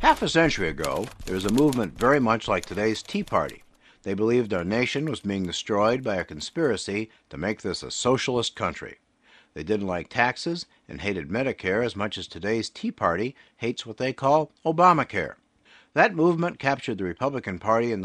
Half a century ago, there was a movement very much like today's Tea Party. They believed our nation was being destroyed by a conspiracy to make this a socialist country. They didn't like taxes and hated Medicare as much as today's Tea Party hates what they call Obamacare. That movement captured the Republican Party in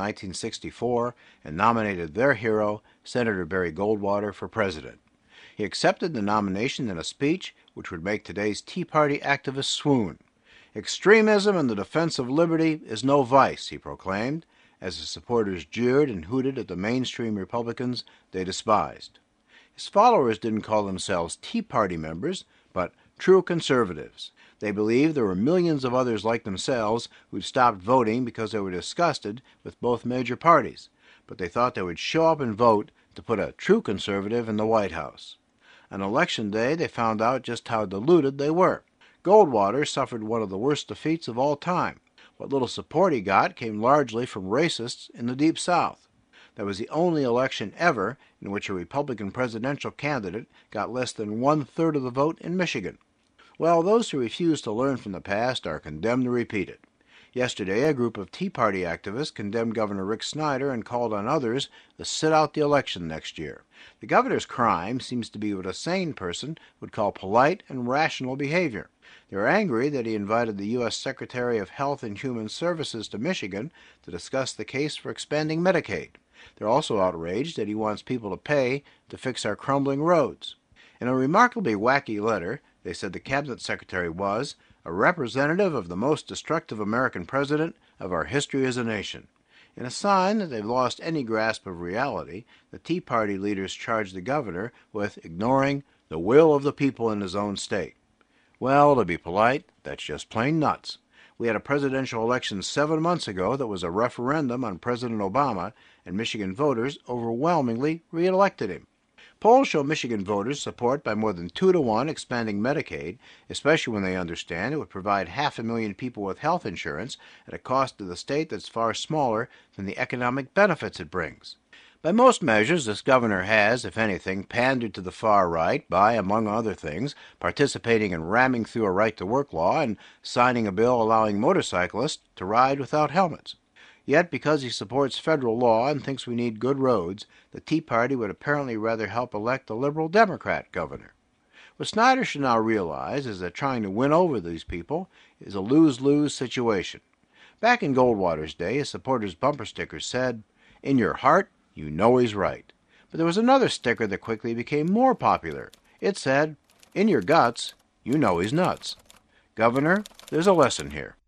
1964 and nominated their hero, Senator Barry Goldwater, for president. He accepted the nomination in a speech which would make today's Tea Party activists swoon. Extremism in the defense of liberty is no vice, he proclaimed, as his supporters jeered and hooted at the mainstream Republicans they despised. His followers didn't call themselves Tea Party members, but true conservatives. They believed there were millions of others like themselves who'd stopped voting because they were disgusted with both major parties, but they thought they would show up and vote to put a true conservative in the White House. On election day, they found out just how deluded they were. Goldwater suffered one of the worst defeats of all time. What little support he got came largely from racists in the Deep South. That was the only election ever in which a Republican presidential candidate got less than one-third of the vote in Michigan. Well, those who refuse to learn from the past are condemned to repeat it. Yesterday, a group of Tea Party activists condemned Governor Rick Snyder and called on others to sit out the election next year. The governor's crime seems to be what a sane person would call polite and rational behavior. They are angry that he invited the U.S. Secretary of Health and Human Services to Michigan to discuss the case for expanding Medicaid. They're also outraged that he wants people to pay to fix our crumbling roads. In a remarkably wacky letter, they said the cabinet secretary was a representative of the most destructive American president of our history as a nation. In a sign that they've lost any grasp of reality, the Tea Party leaders charged the governor with ignoring the will of the people in his own state. Well, to be polite, that's just plain nuts. We had a presidential election 7 months ago that was a referendum on President Obama, and Michigan voters overwhelmingly re-elected him. Polls show Michigan voters support by more than 2-to-1 expanding Medicaid, especially when they understand it would provide 500,000 people with health insurance at a cost to the state that's far smaller than the economic benefits it brings. By most measures, this governor has, if anything, pandered to the far right by, among other things, participating in ramming through a right-to-work law and signing a bill allowing motorcyclists to ride without helmets. Yet, because he supports federal law and thinks we need good roads, the Tea Party would apparently rather help elect a liberal Democrat governor. What Snyder should now realize is that trying to win over these people is a lose-lose situation. Back in Goldwater's day, his supporters' bumper stickers said, "In your heart, you know he's right." But there was another sticker that quickly became more popular. It said, "In your guts, you know he's nuts." Governor, there's a lesson here.